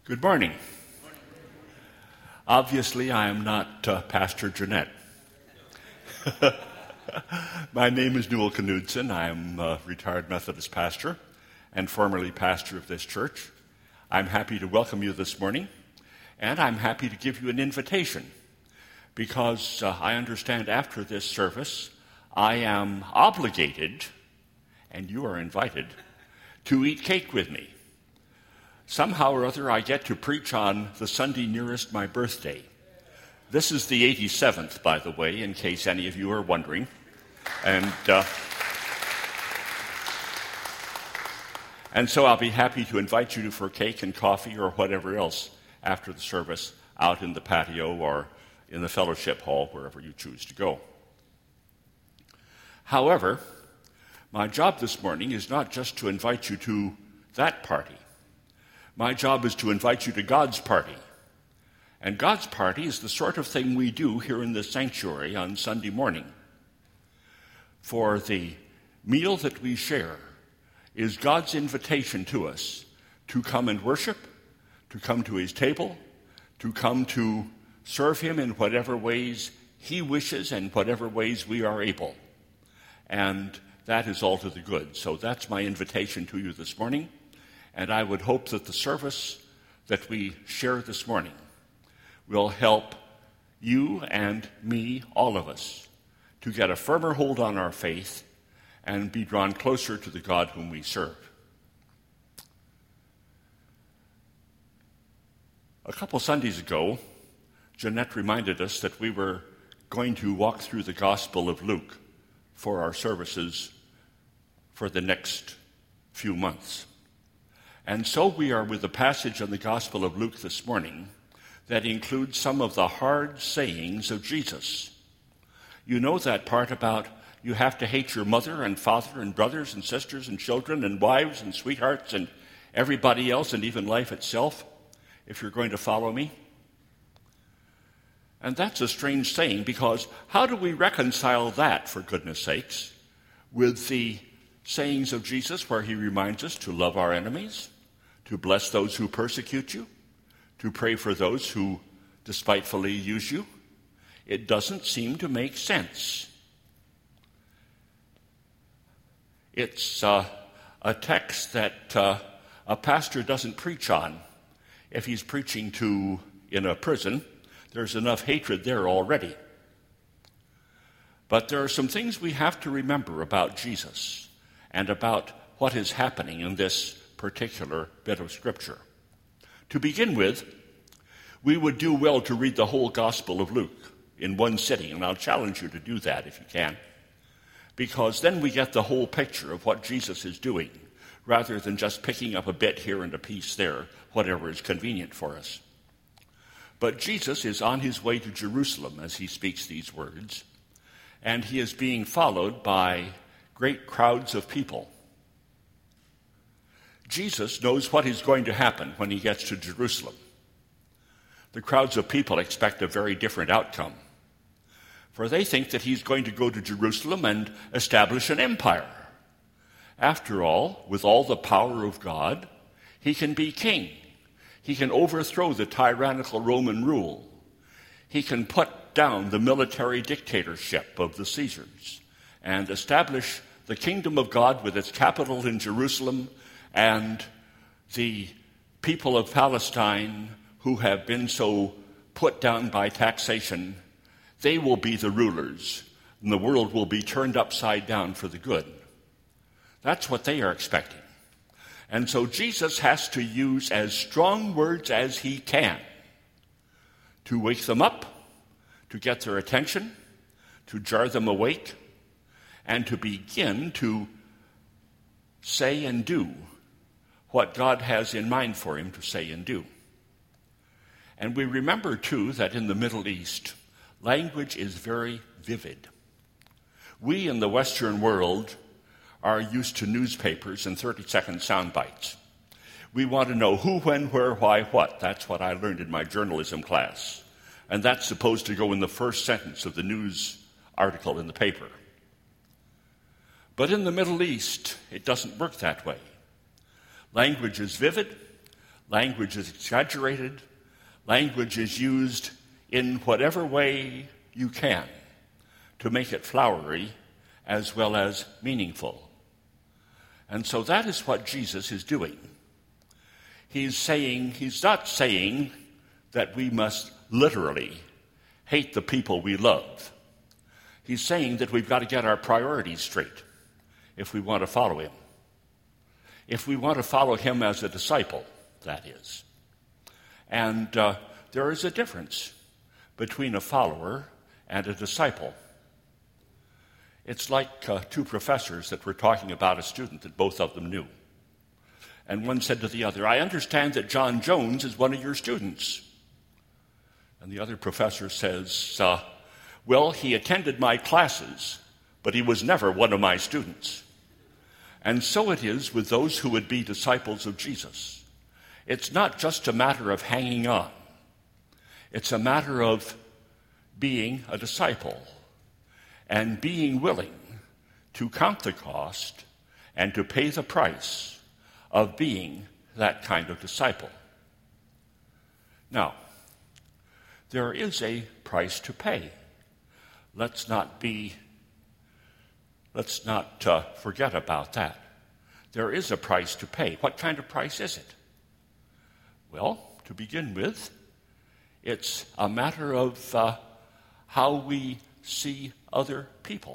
Good morning. Obviously, I am not Pastor Jeanette. My name is Newell Knudsen. I am a retired Methodist pastor and formerly pastor of this church. I'm happy to welcome you this morning, and I'm happy to give you an invitation because I understand after this service I am obligated, and you are invited, to eat cake with me. Somehow or other, I get to preach on the Sunday nearest my birthday. This is the 87th, by the way, in case any of you are wondering. And so I'll be happy to invite you for cake and coffee or whatever else after the service out in the patio or in the fellowship hall, wherever you choose to go. However, my job this morning is not just to invite you to that party. My job is to invite you to God's party. And God's party is the sort of thing we do here in the sanctuary on Sunday morning. For the meal that we share is God's invitation to us to come and worship, to come to his table, to come to serve him in whatever ways he wishes and whatever ways we are able. And that is all to the good. So that's my invitation to you this morning. And I would hope that the service that we share this morning will help you and me, all of us, to get a firmer hold on our faith and be drawn closer to the God whom we serve. A couple Sundays ago, Jeanette reminded us that we were going to walk through the Gospel of Luke for our services for the next few months. And so we are with a passage in the Gospel of Luke this morning that includes some of the hard sayings of Jesus. You know that part about you have to hate your mother and father and brothers and sisters and children and wives and sweethearts and everybody else and even life itself if you're going to follow me? And that's a strange saying, because how do we reconcile that, for goodness sakes, with the sayings of Jesus where he reminds us to love our enemies, to bless those who persecute you, to pray for those who despitefully use you? It doesn't seem to make sense. It's a text that a pastor doesn't preach on. If he's preaching in a prison, there's enough hatred there already. But there are some things we have to remember about Jesus and about what is happening in this particular bit of Scripture. To begin with, we would do well to read the whole Gospel of Luke in one sitting, and I'll challenge you to do that if you can, because then we get the whole picture of what Jesus is doing, rather than just picking up a bit here and a piece there, whatever is convenient for us. But Jesus is on his way to Jerusalem as he speaks these words, and he is being followed by great crowds of people. Jesus knows what is going to happen when he gets to Jerusalem. The crowds of people expect a very different outcome, for they think that he's going to go to Jerusalem and establish an empire. After all, with all the power of God, he can be king. He can overthrow the tyrannical Roman rule. He can put down the military dictatorship of the Caesars and establish the kingdom of God with its capital in Jerusalem, and the people of Palestine who have been so put down by taxation, they will be the rulers, and the world will be turned upside down for the good. That's what they are expecting. And so Jesus has to use as strong words as he can to wake them up, to get their attention, to jar them awake, and to begin to say and do what God has in mind for him to say and do. And we remember, too, that in the Middle East, language is very vivid. We in the Western world are used to newspapers and 30-second sound bites. We want to know who, when, where, why, what. That's what I learned in my journalism class. And that's supposed to go in the first sentence of the news article in the paper. But in the Middle East, it doesn't work that way. Language is vivid. Language is exaggerated. Language is used in whatever way you can to make it flowery as well as meaningful. And so that is what Jesus is doing. He's not saying that we must literally hate the people we love. He's saying that we've got to get our priorities straight if we want to follow him. If we want to follow him as a disciple, that is. And there is a difference between a follower and a disciple. It's like two professors that were talking about a student that both of them knew. And one said to the other, "I understand that John Jones is one of your students." And the other professor says, "Well, he attended my classes, but he was never one of my students." And so it is with those who would be disciples of Jesus. It's not just a matter of hanging on. It's a matter of being a disciple and being willing to count the cost and to pay the price of being that kind of disciple. Now, there is a price to pay. Let's not forget about that. There is a price to pay. What kind of price is it? Well, to begin with, it's a matter of how we see other people.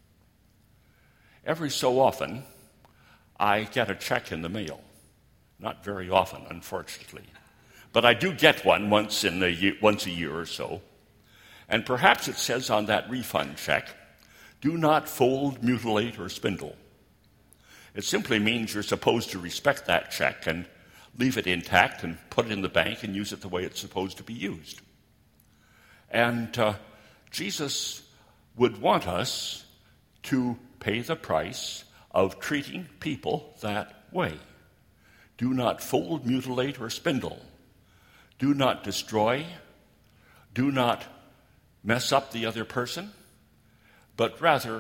Every so often, I get a check in the mail. Not very often, unfortunately. But I do get one once a year or so. And perhaps it says on that refund check, "Do not fold, mutilate, or spindle." It simply means you're supposed to respect that check and leave it intact and put it in the bank and use it the way it's supposed to be used. And Jesus would want us to pay the price of treating people that way. Do not fold, mutilate, or spindle. Do not destroy. Do not mess up the other person, but rather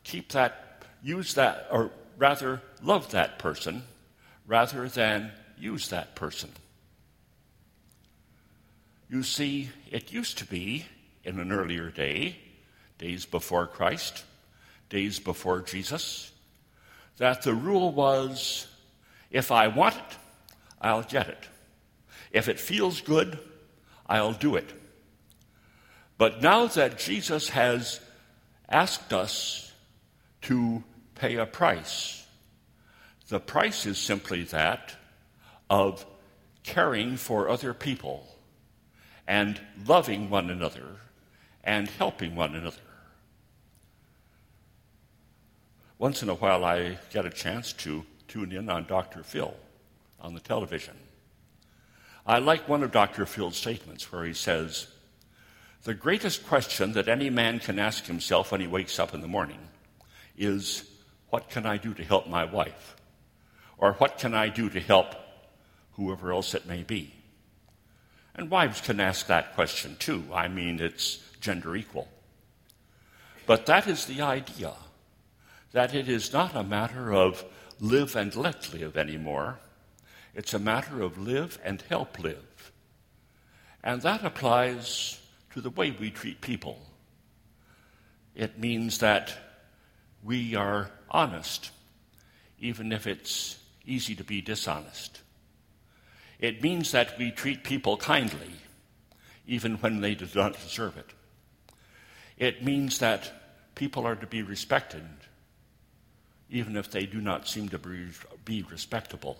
love that person rather than use that person. You see, it used to be in an earlier day, days before Christ, days before Jesus, that the rule was, if I want it, I'll get it. If it feels good, I'll do it. But now that Jesus has asked us to pay a price, the price is simply that of caring for other people and loving one another and helping one another. Once in a while, I get a chance to tune in on Dr. Phil on the television. I like one of Dr. Phil's statements where he says, "The greatest question that any man can ask himself when he wakes up in the morning is, what can I do to help my wife? Or what can I do to help whoever else it may be?" And wives can ask that question too. I mean, it's gender equal. But that is the idea, that it is not a matter of live and let live anymore. It's a matter of live and help live. And that applies to the way we treat people. It means that we are honest, even if it's easy to be dishonest. It means that we treat people kindly, even when they do not deserve it. It means that people are to be respected, even if they do not seem to be respectable.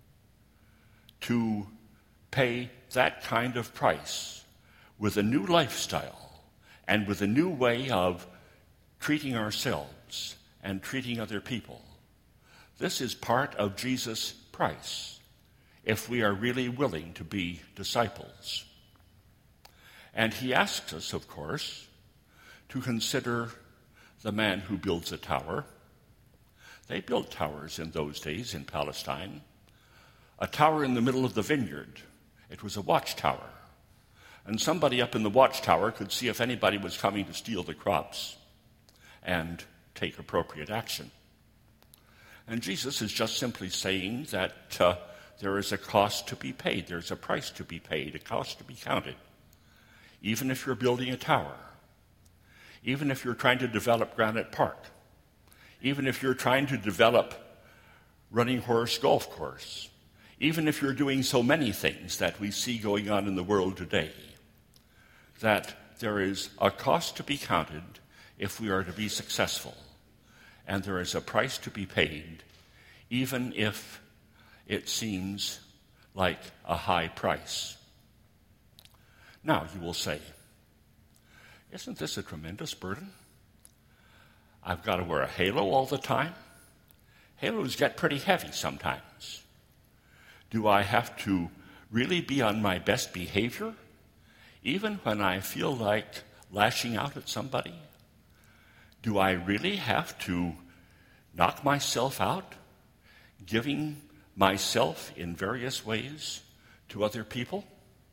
To pay that kind of price with a new lifestyle and with a new way of treating ourselves and treating other people. This is part of Jesus' price if we are really willing to be disciples. And he asks us, of course, to consider the man who builds a tower. They built towers in those days in Palestine. A tower in the middle of the vineyard. It was a watchtower. And somebody up in the watchtower could see if anybody was coming to steal the crops and take appropriate action. And Jesus is just simply saying that there is a cost to be paid. There's a price to be paid, a cost to be counted. Even if you're building a tower, even if you're trying to develop Granite Park, even if you're trying to develop Running Horse Golf Course, even if you're doing so many things that we see going on in the world today, that there is a cost to be counted if we are to be successful, and there is a price to be paid, even if it seems like a high price. Now, you will say, isn't this a tremendous burden? I've got to wear a halo all the time. Halos get pretty heavy sometimes. Do I have to really be on my best behavior, even when I feel like lashing out at somebody? Do I really have to knock myself out, giving myself in various ways to other people?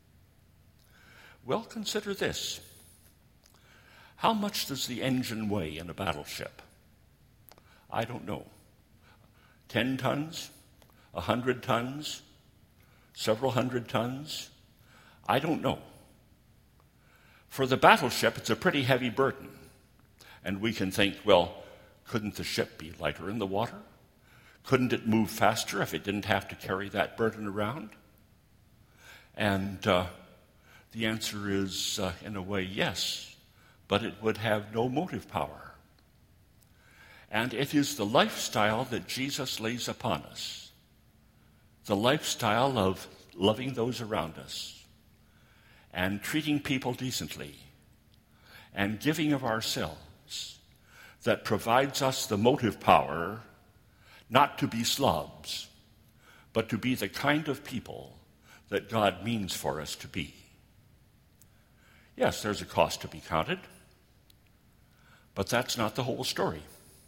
Well, consider this. How much does the engine weigh in a battleship? I don't know. 10 tons? 100 tons? Several hundred tons? I don't know. For the battleship, it's a pretty heavy burden. And we can think, well, couldn't the ship be lighter in the water? Couldn't it move faster if it didn't have to carry that burden around? And the answer is, in a way, yes, but it would have no motive power. And it is the lifestyle that Jesus lays upon us, the lifestyle of loving those around us and treating people decently and giving of ourselves, that provides us the motive power not to be slobs, but to be the kind of people that God means for us to be. Yes, there's a cost to be counted, but that's not the whole story.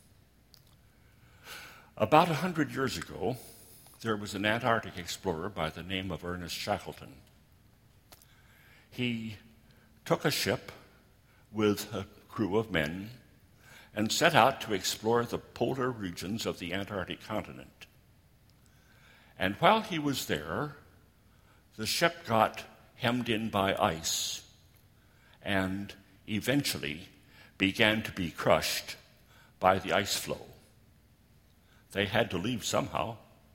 About 100 years ago, there was an Antarctic explorer by the name of Ernest Shackleton. He took a ship with a crew of men and set out to explore the polar regions of the Antarctic continent. And while he was there, the ship got hemmed in by ice and eventually began to be crushed by the ice floe. They had to leave somehow.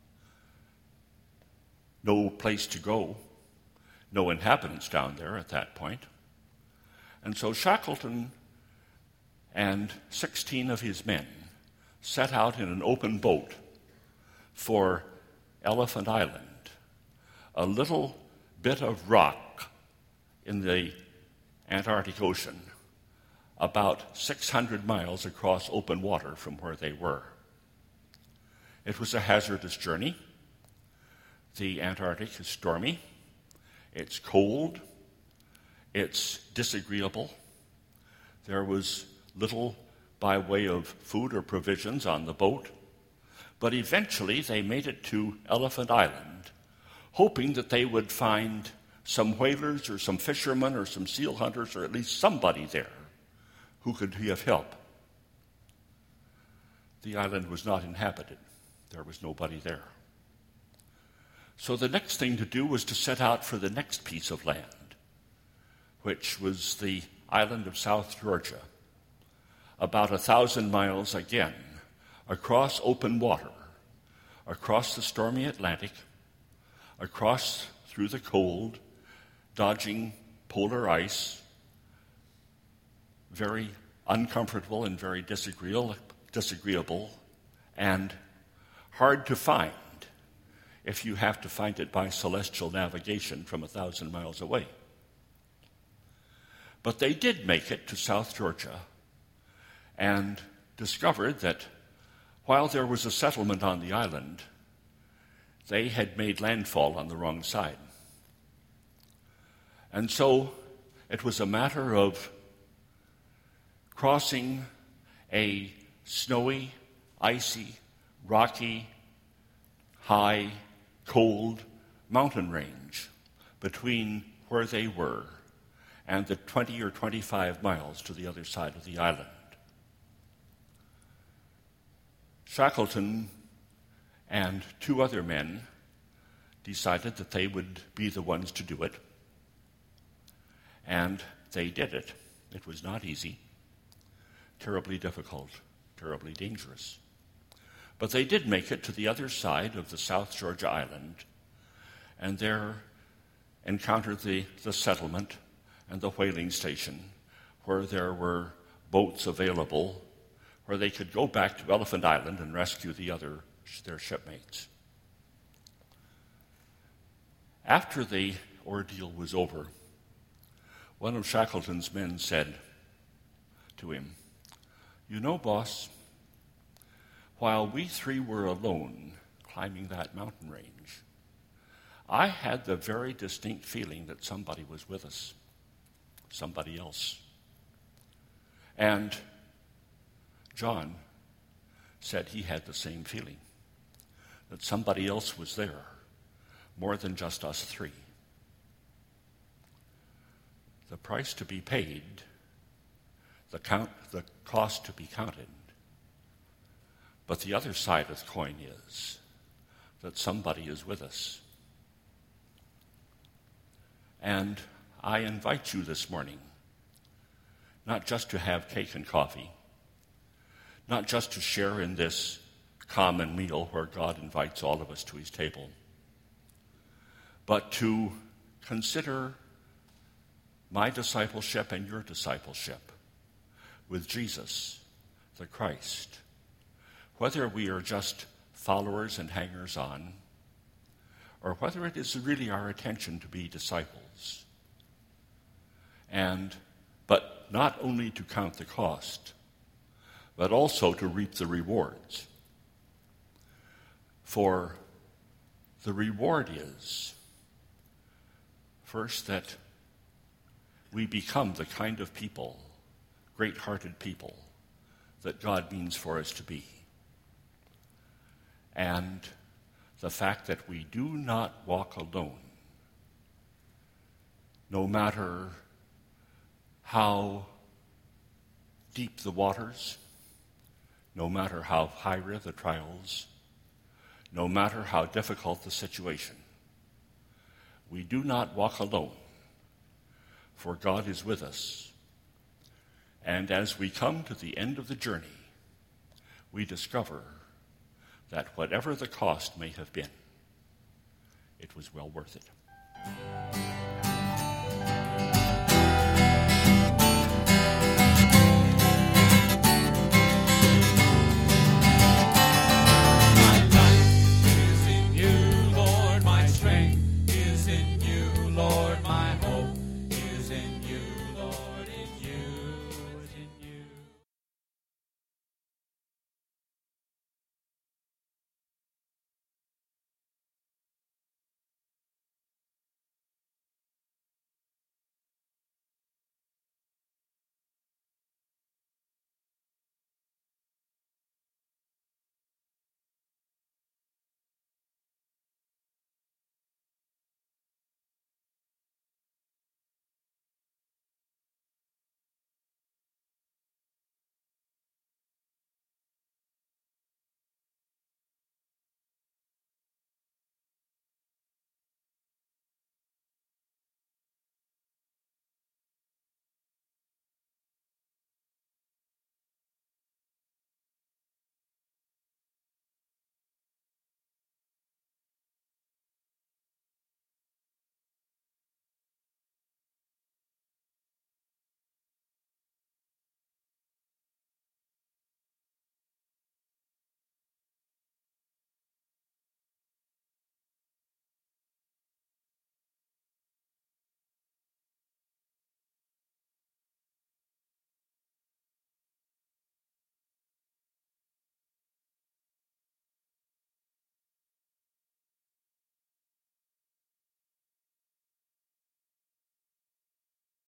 No place to go, no inhabitants down there at that point. And so Shackleton and 16 of his men set out in an open boat for Elephant Island, a little bit of rock in the Antarctic Ocean, about 600 miles across open water from where they were. It was a hazardous journey. The Antarctic is stormy, it's cold, it's disagreeable. There was little by way of food or provisions on the boat, but eventually they made it to Elephant Island, hoping that they would find some whalers or some fishermen or some seal hunters or at least somebody there who could be of help. The island was not inhabited. There was nobody there. So the next thing to do was to set out for the next piece of land, which was the island of South Georgia, about 1,000 miles again, across open water, across the stormy Atlantic, across through the cold, dodging polar ice, very uncomfortable and very disagreeable, and hard to find if you have to find it by celestial navigation from 1,000 miles away. But they did make it to South Georgia and discovered that while there was a settlement on the island, they had made landfall on the wrong side. And so it was a matter of crossing a snowy, icy, rocky, high, cold mountain range between where they were and the 20 or 25 miles to the other side of the island. Shackleton and two other men decided that they would be the ones to do it. And they did it. It was not easy, terribly difficult, terribly dangerous. But they did make it to the other side of the South Georgia island, and there encountered the settlement and the whaling station, where there were boats available, where they could go back to Elephant Island and rescue their shipmates. After the ordeal was over, one of Shackleton's men said to him, "You know, boss, while we three were alone climbing that mountain range, I had the very distinct feeling that somebody was with us, somebody else." And John said he had the same feeling, that somebody else was there, more than just us three. The price to be paid, the cost to be counted. But the other side of the coin is that somebody is with us. And I invite you this morning, not just to have cake and coffee, not just to share in this common meal where God invites all of us to his table, but to consider my discipleship and your discipleship with Jesus, the Christ, whether we are just followers and hangers-on, or whether it is really our intention to be disciples. But not only to count the cost, but also to reap the rewards. For the reward is, first, that we become the kind of people, great-hearted people, that God means for us to be. And the fact that we do not walk alone, no matter how deep the waters, no matter how high the trials, no matter how difficult the situation, we do not walk alone, for God is with us. And as we come to the end of the journey, we discover that whatever the cost may have been, it was well worth it.